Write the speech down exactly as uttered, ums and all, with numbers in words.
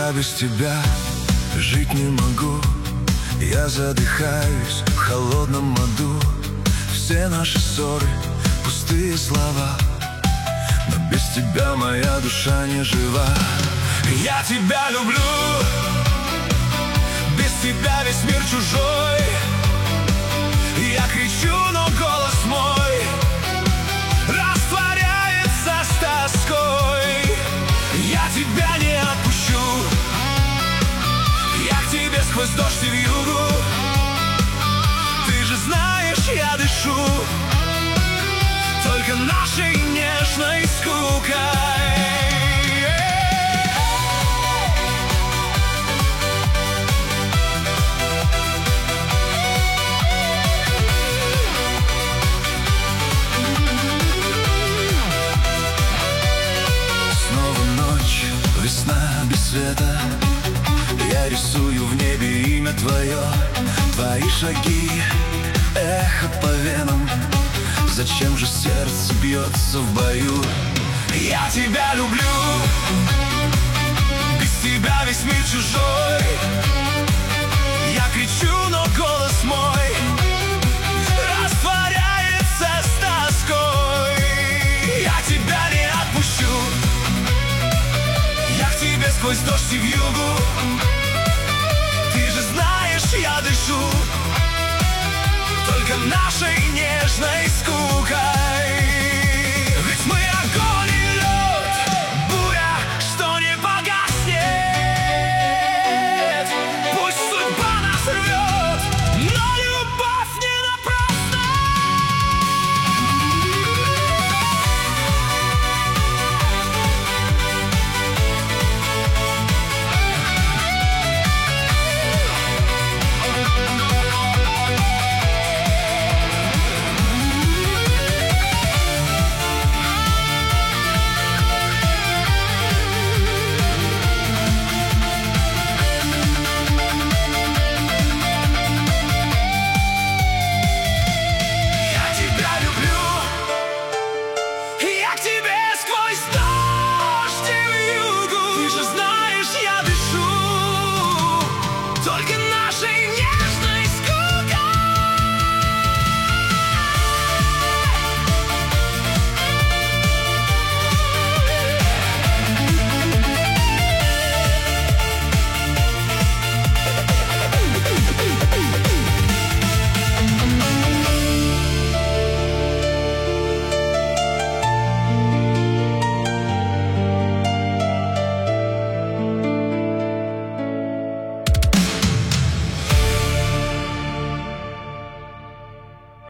Я без тебя жить не могу. Я задыхаюсь в холодном аду. Все наши ссоры — пустые слова, но без тебя моя душа не жива. Я тебя люблю, без тебя весь мир чужой. Я кричу, но голос мой растворяется с тоской. Я тебя не отпущу, я к тебе сквозь дождь и вьюгу. Ты же знаешь, я дышу только нашей нежной скукой. Весна без света, я рисую в небе имя твое. Твои шаги, эхо по венам. Зачем же сердце бьется в бою? Я тебя люблю, без тебя весь мир чужой. Я кричу, но голос мой растворяется с тоской. Я тебя не отпущу, сквозь дождь и вьюгу. Ты же знаешь, я дышу только нашей нежной скукой.